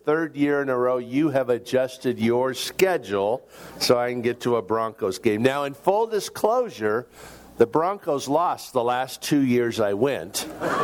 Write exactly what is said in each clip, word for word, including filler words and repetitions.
third year in a row you have adjusted your schedule so I can get to a Broncos game. Now, in full disclosure, the Broncos lost the last two years I went.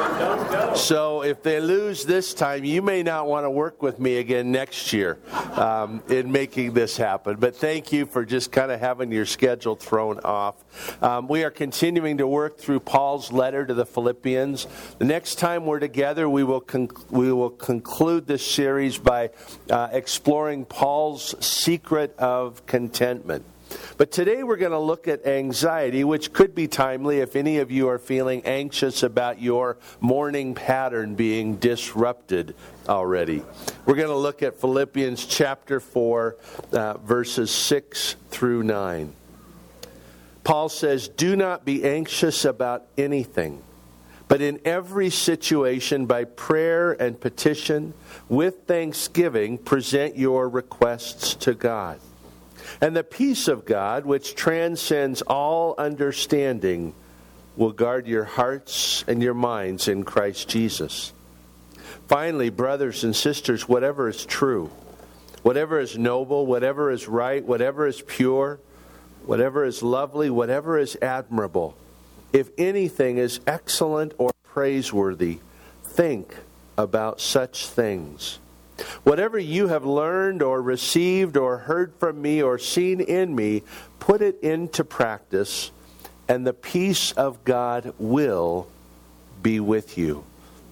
So if they lose this time, you may not want to work with me again next year um, in making this happen. But thank you for just kind of having your schedule thrown off. Um, we are continuing to work through Paul's letter to the Philippians. The next time we're together, we will conc- we will conclude this series by uh, exploring Paul's secret of contentment. But today we're going to look at anxiety, which could be timely if any of you are feeling anxious about your morning pattern being disrupted already. We're going to look at Philippians chapter four, uh, verses six through nine. Paul says, "Do not be anxious about anything, but in every situation by prayer and petition, with thanksgiving, present your requests to God. And the peace of God, which transcends all understanding, will guard your hearts and your minds in Christ Jesus. Finally, brothers and sisters, whatever is true, whatever is noble, whatever is right, whatever is pure, whatever is lovely, whatever is admirable, if anything is excellent or praiseworthy, think about such things. Whatever you have learned or received or heard from me or seen in me, put it into practice, and the peace of God will be with you."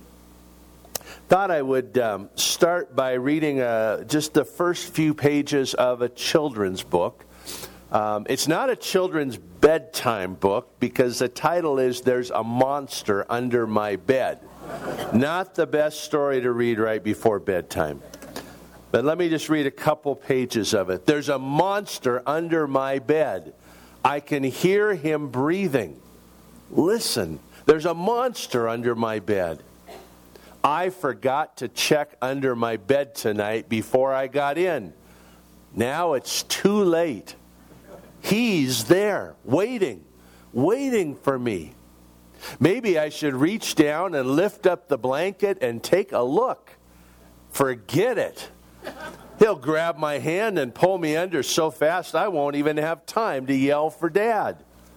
Thought I would um, start by reading uh, just the first few pages of a children's book. Um, it's not a children's bedtime book because the title is "There's a Monster Under My Bed." Not the best story to read right before bedtime. But let me just read a couple pages of it. "There's a monster under my bed. I can hear him breathing. Listen, there's a monster under my bed. I forgot to check under my bed tonight before I got in. Now it's too late. He's there, waiting, waiting for me. Maybe I should reach down and lift up the blanket and take a look. Forget it. He'll grab my hand and pull me under so fast I won't even have time to yell for Dad.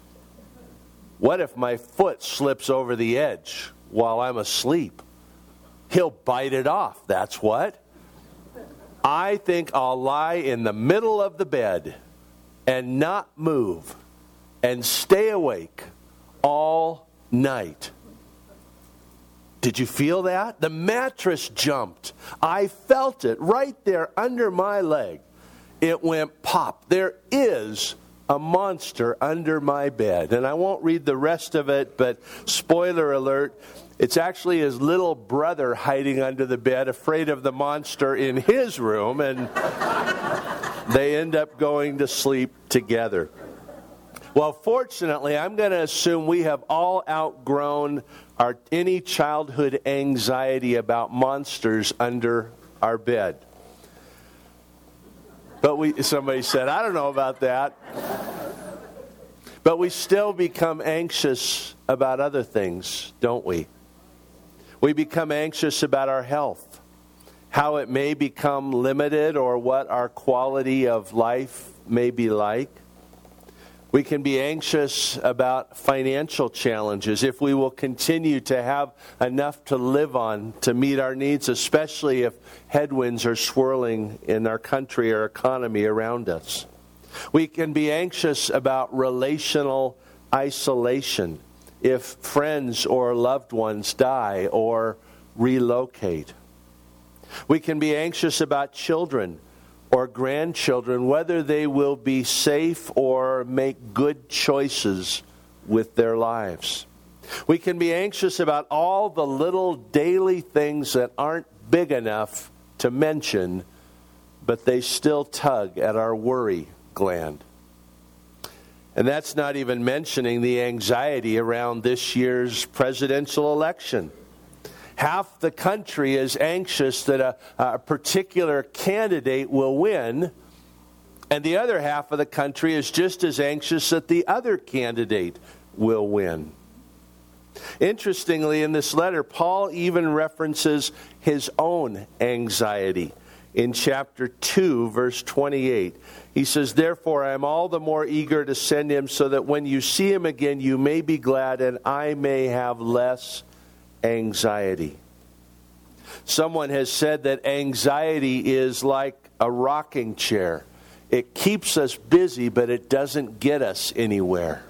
What if my foot slips over the edge while I'm asleep? He'll bite it off, that's what. I think I'll lie in the middle of the bed and not move and stay awake all night." Did you feel that? The mattress jumped. I felt it right there under my leg. It went pop. There is a monster under my bed. And I won't read the rest of it, but spoiler alert, it's actually his little brother hiding under the bed, afraid of the monster in his room, and they end up going to sleep together. Well, fortunately, I'm going to assume we have all outgrown our any childhood anxiety about monsters under our bed. But we, somebody said, I don't know about that. But we still become anxious about other things, don't we? We become anxious about our health, how it may become limited, or what our quality of life may be like. We can be anxious about financial challenges, if we will continue to have enough to live on to meet our needs, especially if headwinds are swirling in our country or economy around us. We can be anxious about relational isolation, if friends or loved ones die or relocate. We can be anxious about children or grandchildren, whether they will be safe or make good choices with their lives. We can be anxious about all the little daily things that aren't big enough to mention, but they still tug at our worry gland. And that's not even mentioning the anxiety around this year's presidential election. Half the country is anxious that a, a particular candidate will win, and the other half of the country is just as anxious that the other candidate will win. Interestingly, in this letter, Paul even references his own anxiety. in chapter two, verse twenty-eight. He says, "Therefore I am all the more eager to send him, so that when you see him again you may be glad, and I may have less anxiety." Someone has said that anxiety is like a rocking chair. It keeps us busy, but it doesn't get us anywhere.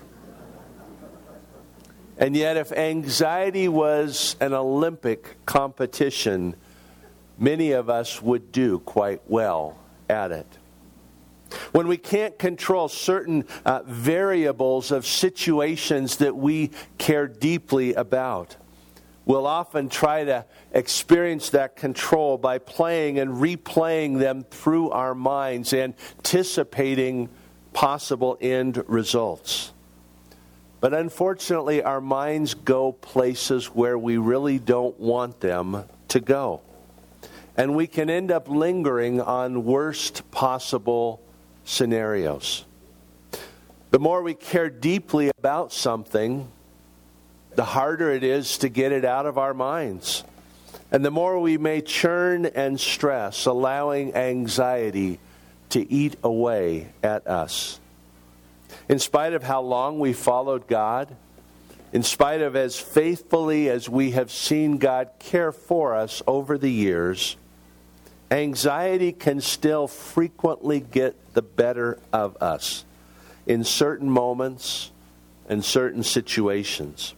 And yet, if anxiety was an Olympic competition, many of us would do quite well at it. When we can't control certain uh, variables of situations that we care deeply about, we'll often try to experience that control by playing and replaying them through our minds, anticipating possible end results. But unfortunately, our minds go places where we really don't want them to go. And we can end up lingering on worst possible scenarios. The more we care deeply about something, the harder it is to get it out of our minds. And the more we may churn and stress, allowing anxiety to eat away at us. In spite of how long we followed God, in spite of as faithfully as we have seen God care for us over the years, anxiety can still frequently get the better of us in certain moments and certain situations.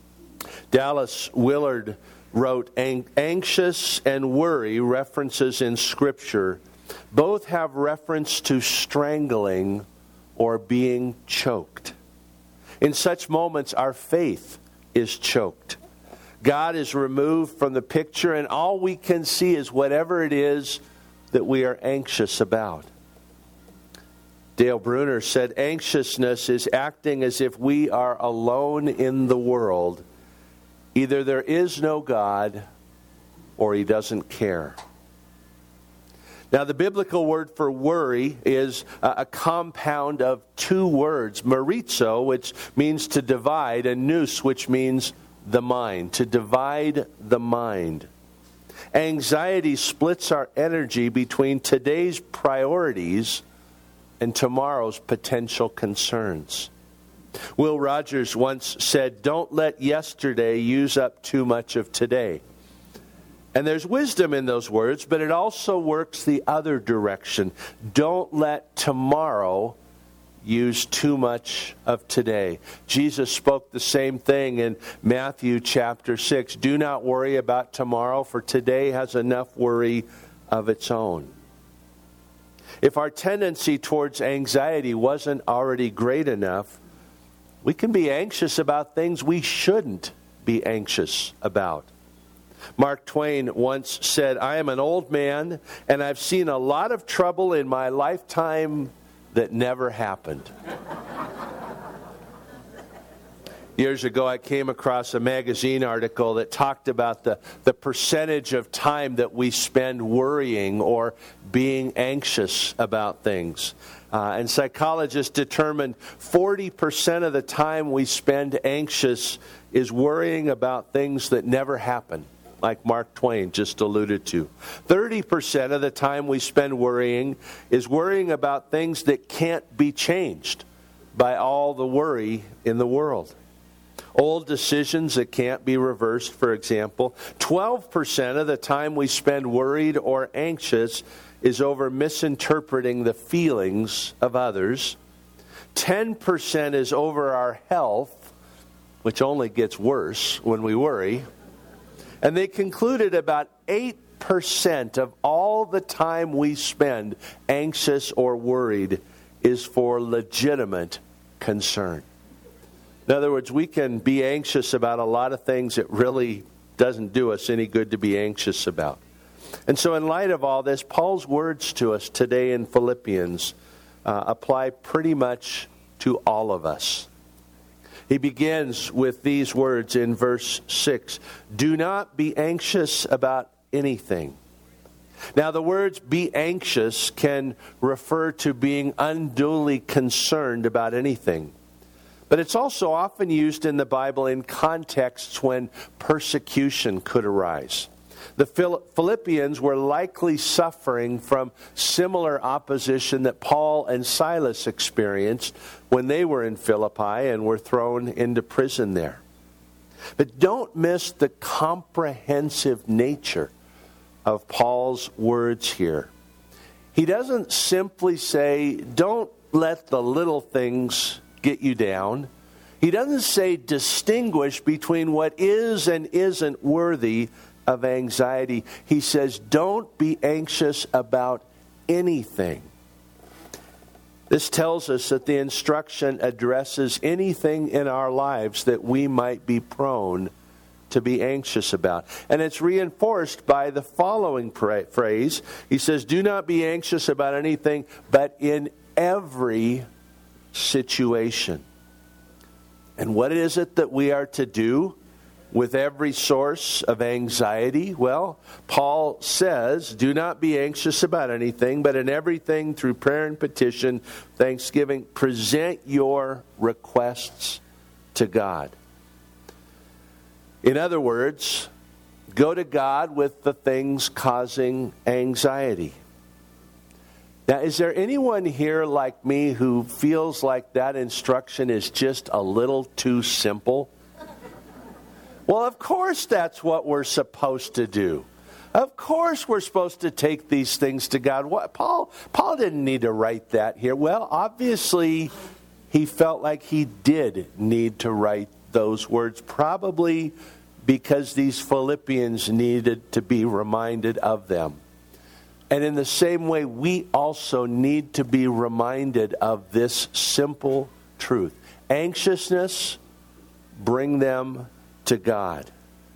Dallas Willard wrote, "Anxious and worry," references in Scripture, both have reference to strangling or being choked. In such moments, our faith is choked. God is removed from the picture, and all we can see is whatever it is that we are anxious about. Dale Bruner said, "Anxiousness is acting as if we are alone in the world. Either there is no God, or He doesn't care." Now, the biblical word for worry is a compound of two words, marizo, which means to divide, and nous, which means the mind, to divide the mind. Anxiety splits our energy between today's priorities and tomorrow's potential concerns. Will Rogers once said, "Don't let yesterday use up too much of today." And there's wisdom in those words, but it also works the other direction. Don't let tomorrow use too much of today. Jesus spoke the same thing in Matthew chapter six. "Do not worry about tomorrow, for today has enough worry of its own." If our tendency towards anxiety wasn't already great enough, we can be anxious about things we shouldn't be anxious about. Mark Twain once said, "I am an old man, and I've seen a lot of trouble in my lifetime that never happened." Years ago, I came across a magazine article that talked about the, the percentage of time that we spend worrying or being anxious about things. Uh, and psychologists determined forty percent of the time we spend anxious is worrying about things that never happen, like Mark Twain just alluded to. thirty percent of the time we spend worrying is worrying about things that can't be changed by all the worry in the world. Old decisions that can't be reversed, for example. twelve percent of the time we spend worried or anxious is over misinterpreting the feelings of others. ten percent is over our health, which only gets worse when we worry. And they concluded about eight percent of all the time we spend anxious or worried is for legitimate concern. In other words, we can be anxious about a lot of things that really doesn't do us any good to be anxious about. And so in light of all this, Paul's words to us today in Philippians uh, apply pretty much to all of us. He begins with these words in verse six. "Do not be anxious about anything." Now, the words "be anxious" can refer to being unduly concerned about anything. But it's also often used in the Bible in contexts when persecution could arise. The Philippians were likely suffering from similar opposition that Paul and Silas experienced when they were in Philippi and were thrown into prison there. But don't miss the comprehensive nature of Paul's words here. He doesn't simply say, don't let the little things get you down. He doesn't say distinguish between what is and isn't worthy of anxiety. He says don't be anxious about anything. This tells us that the instruction addresses anything in our lives that we might be prone to be anxious about. And it's reinforced by the following phrase. He says, do not be anxious about anything, but in every situation. And what is it that we are to do with every source of anxiety? Well, Paul says, do not be anxious about anything, but in everything through prayer and petition, thanksgiving, present your requests to God. In other words, go to God with the things causing anxiety. Now, is there anyone here like me who feels like that instruction is just a little too simple? Well, of course that's what we're supposed to do. Of course we're supposed to take these things to God. What, Paul, Paul didn't need to write that here. Well, obviously he felt like he did need to write those words, probably because these Philippians needed to be reminded of them. And in the same way, we also need to be reminded of this simple truth. Anxiousness, bring them to God.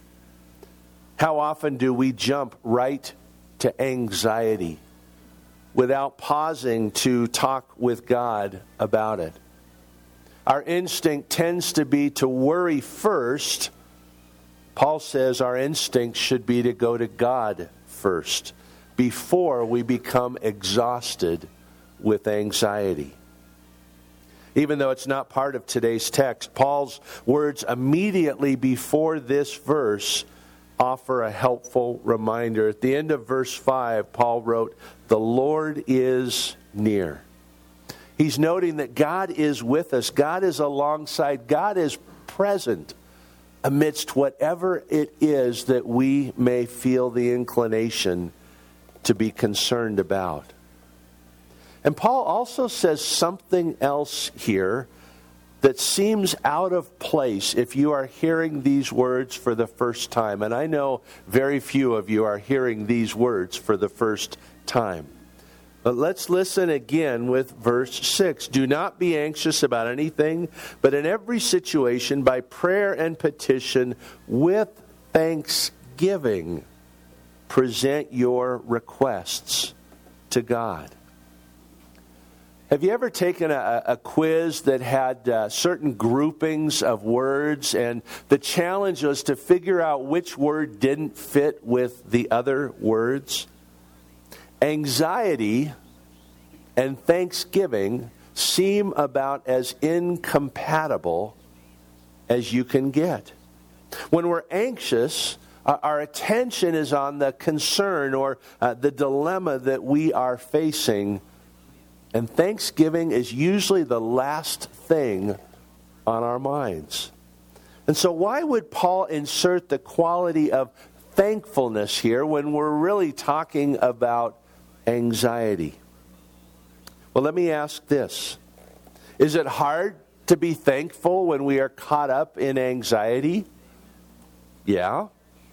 How often do we jump right to anxiety without pausing to talk with God about it? Our instinct tends to be to worry first. Paul says our instinct should be to go to God first before we become exhausted with anxiety. Even though it's not part of today's text, Paul's words immediately before this verse offer a helpful reminder. At the end of verse five, Paul wrote, "The Lord is near." He's noting that God is with us. God is alongside. God is present amidst whatever it is that we may feel the inclination to be concerned about. And Paul also says something else here that seems out of place if you are hearing these words for the first time. And I know very few of you are hearing these words for the first time. But let's listen again with verse six. Do not be anxious about anything, but in every situation, by prayer and petition, with thanksgiving, present your requests to God. Have you ever taken a, a quiz that had uh, certain groupings of words, and the challenge was to figure out which word didn't fit with the other words? Anxiety and thanksgiving seem about as incompatible as you can get. When we're anxious, uh, our attention is on the concern or uh, the dilemma that we are facing. And thanksgiving is usually the last thing on our minds. And so why would Paul insert the quality of thankfulness here when we're really talking about anxiety? Well, let me ask this. Is it hard to be thankful when we are caught up in anxiety? Yeah.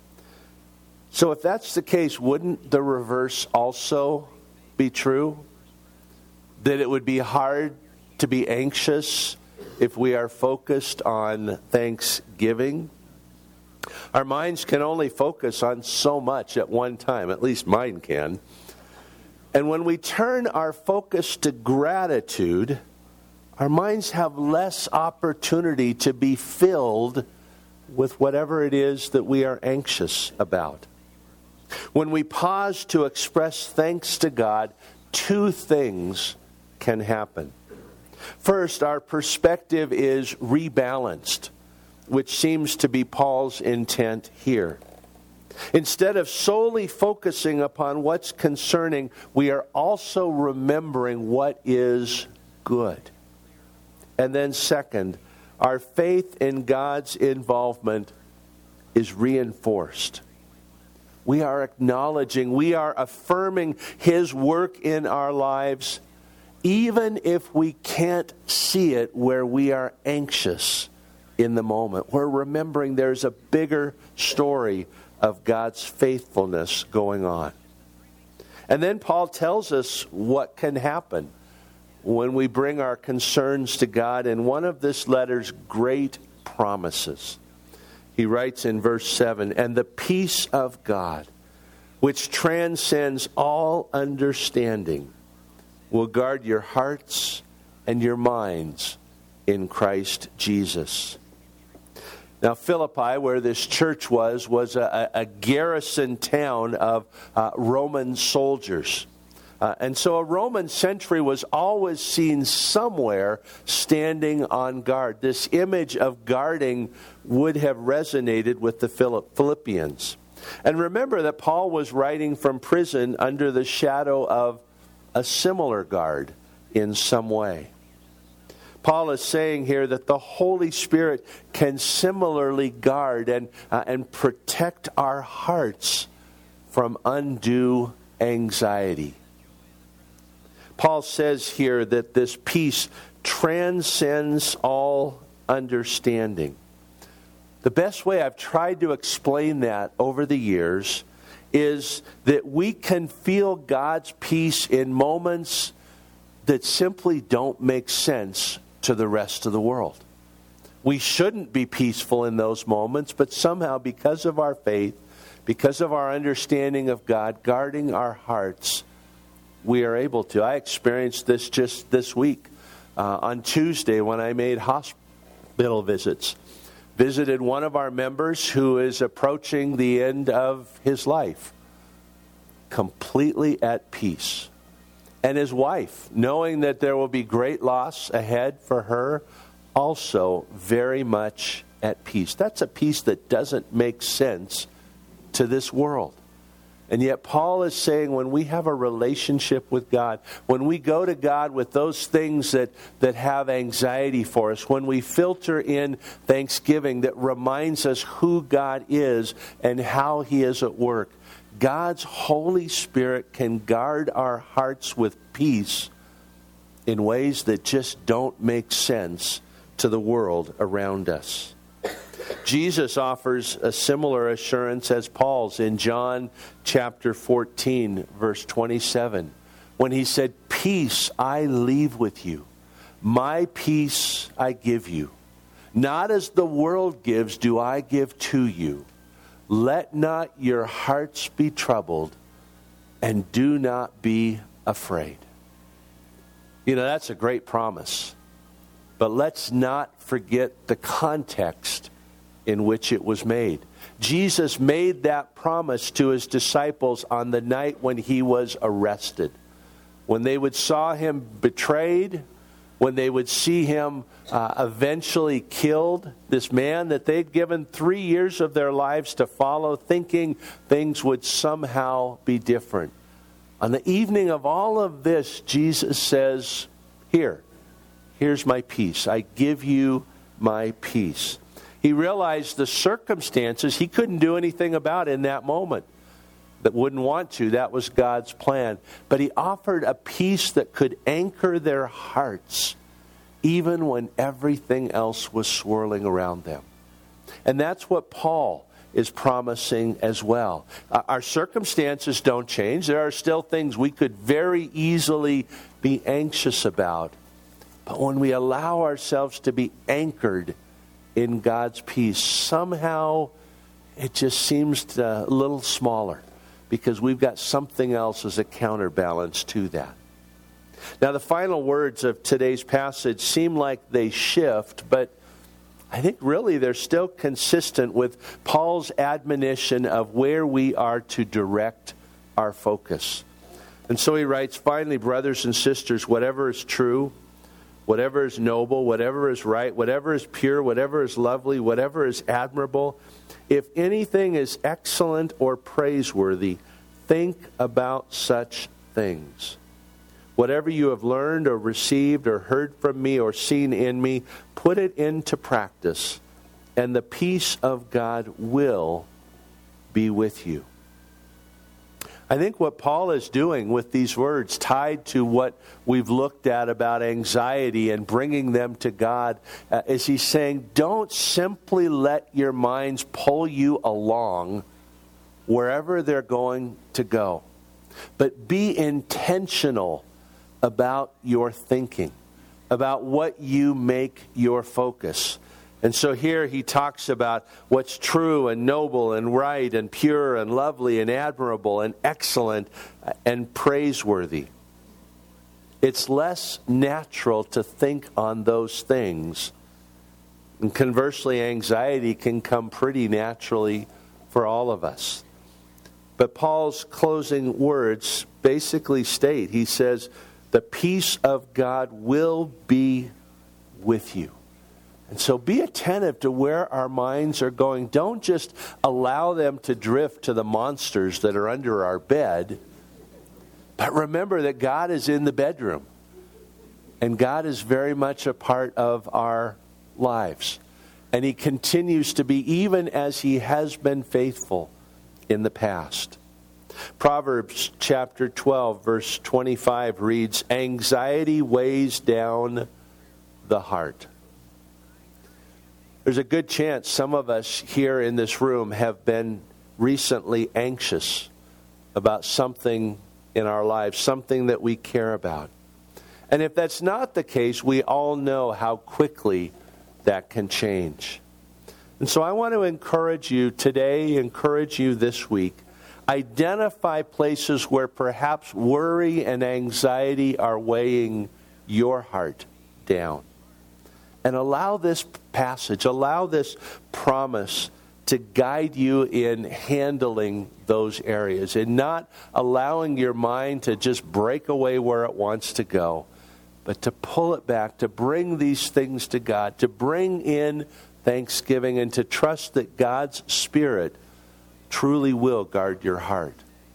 So if that's the case, wouldn't the reverse also be true? That it would be hard to be anxious if we are focused on thanksgiving? Our minds can only focus on so much at one time, at least mine can. And when we turn our focus to gratitude, our minds have less opportunity to be filled with whatever it is that we are anxious about. When we pause to express thanks to God, two things can happen. First, our perspective is rebalanced, which seems to be Paul's intent here. Instead of solely focusing upon what's concerning, we are also remembering what is good. And then second, our faith in God's involvement is reinforced. We are acknowledging, we are affirming His work in our lives, even if we can't see it where we are anxious in the moment. We're remembering there's a bigger story of God's faithfulness going on. And then Paul tells us what can happen when we bring our concerns to God in one of this letter's great promises. He writes in verse seven, "And the peace of God, which transcends all understanding, will guard your hearts and your minds in Christ Jesus." Now, Philippi, where this church was, was a, a garrison town of uh, Roman soldiers. Uh, and so a Roman sentry was always seen somewhere standing on guard. This image of guarding would have resonated with the Philippians. And remember that Paul was writing from prison under the shadow of a similar guard in some way. Paul is saying here that the Holy Spirit can similarly guard and, uh, and protect our hearts from undue anxiety. Paul says here that this peace transcends all understanding. The best way I've tried to explain that over the years is that we can feel God's peace in moments that simply don't make sense to the rest of the world. We shouldn't be peaceful in those moments, but somehow because of our faith, because of our understanding of God, guarding our hearts, we are able to. I experienced this just this week uh, on Tuesday when I made hospital visits. Visited one of our members who is approaching the end of his life, completely at peace. And his wife, knowing that there will be great loss ahead for her, also very much at peace. That's a peace that doesn't make sense to this world. And yet Paul is saying when we have a relationship with God, when we go to God with those things that, that have anxiety for us, when we filter in thanksgiving that reminds us who God is and how He is at work, God's Holy Spirit can guard our hearts with peace in ways that just don't make sense to the world around us. Jesus offers a similar assurance as Paul's in John chapter fourteen, verse twenty-seven, when he said, "Peace I leave with you, my peace I give you. Not as the world gives do I give to you. Let not your hearts be troubled, and do not be afraid." You know, that's a great promise. But let's not forget the context in which it was made. Jesus made that promise to His disciples on the night when He was arrested. When they would saw Him betrayed, when they would see Him uh, eventually killed, this man that they'd given three years of their lives to follow, thinking things would somehow be different. On the evening of all of this, Jesus says, Here, here's my peace. I give you my peace. He realized the circumstances he couldn't do anything about in that moment. That wouldn't want to. That was God's plan. But He offered a peace that could anchor their hearts even when everything else was swirling around them. And that's what Paul is promising as well. Uh, our circumstances don't change. There are still things we could very easily be anxious about. But when we allow ourselves to be anchored in God's peace, somehow it just seems a little smaller because we've got something else as a counterbalance to that. Now, the final words of today's passage seem like they shift, but I think really they're still consistent with Paul's admonition of where we are to direct our focus. And so he writes, "Finally, brothers and sisters, whatever is true, whatever is noble, whatever is right, whatever is pure, whatever is lovely, whatever is admirable, if anything is excellent or praiseworthy, think about such things. Whatever you have learned or received or heard from me or seen in me, put it into practice, and the peace of God will be with you. I think what Paul is doing with these words tied to what we've looked at about anxiety and bringing them to God uh, is he's saying, don't simply let your minds pull you along wherever they're going to go, but be intentional about your thinking, about what you make your focus. And so here he talks about what's true and noble and right and pure and lovely and admirable and excellent and praiseworthy. It's less natural to think on those things. And conversely, anxiety can come pretty naturally for all of us. But Paul's closing words basically state, he says, the peace of God will be with you. And so be attentive to where our minds are going. Don't just allow them to drift to the monsters that are under our bed. But remember that God is in the bedroom. And God is very much a part of our lives. And He continues to be, even as He has been faithful in the past. Proverbs chapter twelve, verse twenty-five reads, anxiety weighs down the heart. There's a good chance some of us here in this room have been recently anxious about something in our lives, something that we care about. And if that's not the case, we all know how quickly that can change. And so I want to encourage you today, encourage you this week, identify places where perhaps worry and anxiety are weighing your heart down. And allow this passage, allow this promise to guide you in handling those areas and not allowing your mind to just break away where it wants to go, but to pull it back, to bring these things to God, to bring in thanksgiving and to trust that God's Spirit truly will guard your heart.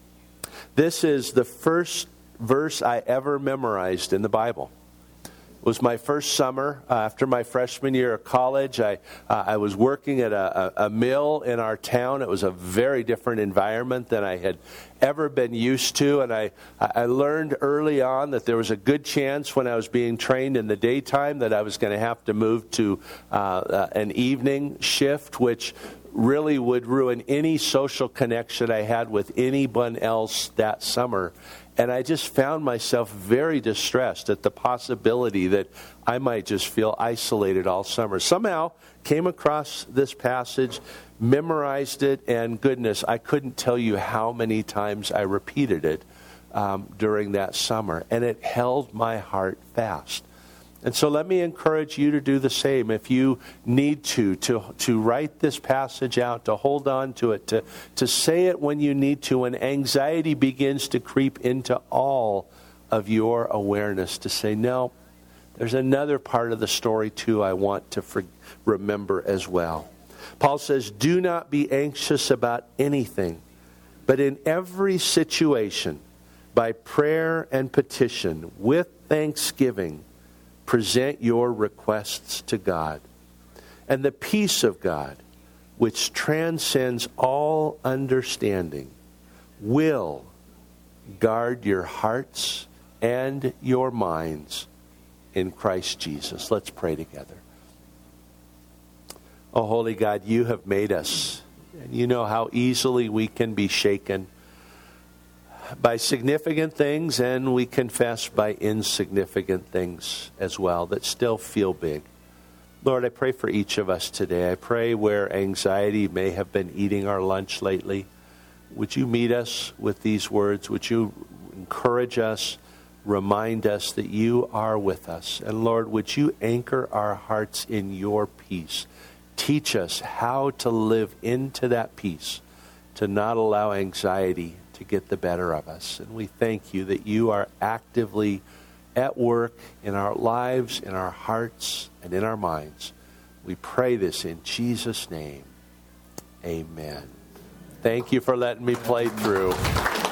This is the first verse I ever memorized in the Bible. It was my first summer uh, after my freshman year of college. I uh, I was working at a, a, a mill in our town. It was a very different environment than I had ever been used to. And I, I learned early on that there was a good chance when I was being trained in the daytime that I was going to have to move to uh, uh, an evening shift, which really would ruin any social connection I had with anyone else that summer. And I just found myself very distressed at the possibility that I might just feel isolated all summer. Somehow came across this passage, memorized it, and goodness, I couldn't tell you how many times I repeated it um, during that summer. And it held my heart fast. And so let me encourage you to do the same. If you need to, to, to write this passage out, to hold on to it, to, to say it when you need to, when anxiety begins to creep into all of your awareness, to say, no, there's another part of the story too I want to for, remember as well. Paul says, do not be anxious about anything, but in every situation, by prayer and petition, with thanksgiving, present your requests to God. And the peace of God, which transcends all understanding, will guard your hearts and your minds in Christ Jesus. Let's pray together. Oh, holy God, you have made us, and you know how easily we can be shaken by significant things, and we confess by insignificant things as well that still feel big. Lord, I pray for each of us today. I pray where anxiety may have been eating our lunch lately. Would you meet us with these words? Would you encourage us, remind us that you are with us? And Lord, would you anchor our hearts in your peace? Teach us how to live into that peace, to not allow anxiety to get the better of us. And we thank you that you are actively at work in our lives, in our hearts, and in our minds. We pray this in Jesus' name. Amen. Thank you for letting me play through.